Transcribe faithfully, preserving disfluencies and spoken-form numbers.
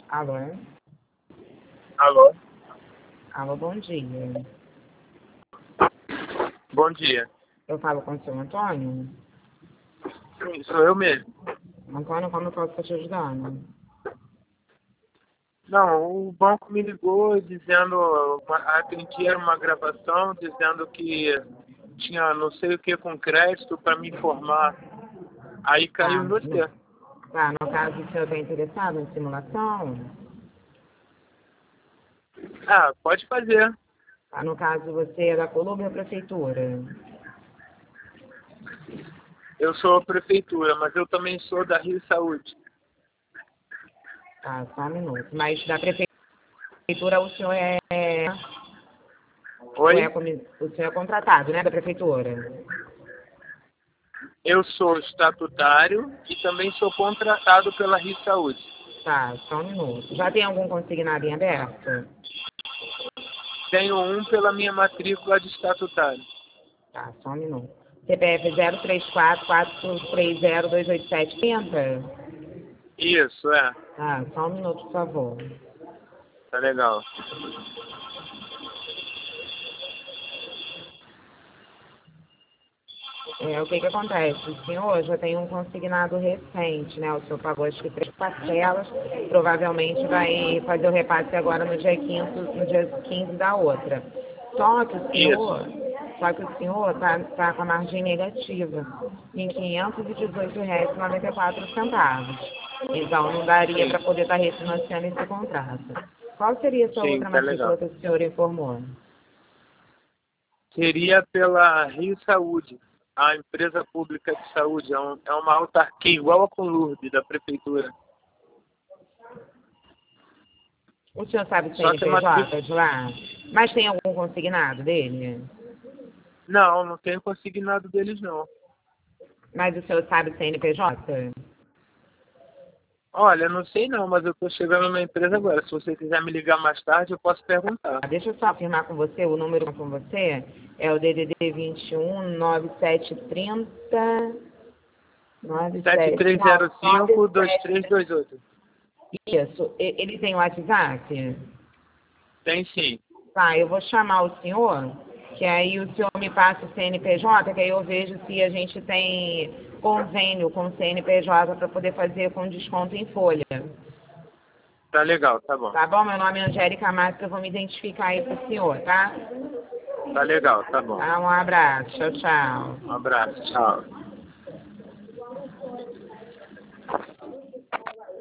Alô? Alô? Alô, bom dia. Bom dia. Eu falo com o seu Antônio? Sim, sou eu mesmo. Antônio, como eu posso estar te ajudando? Não, o banco me ligou dizendo, atendi era uma gravação, dizendo que tinha não sei o que com crédito para me informar. Aí caiu Tá, em no, você. tá, no caso, o senhor está interessado em simulação? Ah, pode fazer. Tá, no caso, você é da Colômbia ou Prefeitura? Eu sou a prefeitura, mas eu também sou da Rio Saúde. Tá, só um minuto. Mas da Prefeitura o senhor é... Ou é Oi? comi- o senhor é contratado, né, da Prefeitura? Eu sou estatutário e também sou contratado pela Rio Saúde. Tá, só um minuto. Já tem algum consignado em aberto? Tenho um pela minha matrícula de estatutário. Tá, só um minuto. C P F zero três quatro, quatro três zero, dois oito sete, trinta? Isso, é. Tá, só um minuto, por favor. Tá legal. É, o que que acontece? O senhor já tem um consignado recente, né? O senhor pagou acho que três parcelas, provavelmente vai fazer o repasse agora no dia quinze, no dia quinze da outra. Só que o senhor, Isso. só que o senhor tá, tá com a margem negativa em quinhentos e dezoito reais e noventa e quatro centavos. Então não daria Sim, para poder estar refinanciando esse contrato. Qual seria a sua sim, outra tá matrícula legal. que o senhor informou? Seria pela Rio Saúde, a empresa pública de saúde. É, um, é uma autarquia igual a Conlurb, da prefeitura. O senhor sabe o Só que a matrícula... C N P J de lá? Mas tem algum consignado dele? Não, não tenho consignado deles, não. Mas o senhor sabe o C N P J? Olha, não sei não, mas eu estou chegando na empresa agora. Se você quiser me ligar mais tarde, eu posso perguntar. Ah, deixa eu só afirmar com você, o número com você é o D D D vinte e um, nove sete três zero, nove sete sete, três não, zero cinco, dois três nove sete. dois oito. Isso, e- ele tem WhatsApp? Tem sim. Tá, eu vou chamar o senhor, que aí o senhor me passa o C N P J, que aí eu vejo se a gente tem convênio com o C N P J para poder fazer com desconto em folha. Tá legal, tá bom. Tá bom? Meu nome é Angélica Márcia, eu vou me identificar aí pro senhor, tá? Tá legal, tá bom. Tá, um abraço. Tchau, tchau. Um abraço, tchau.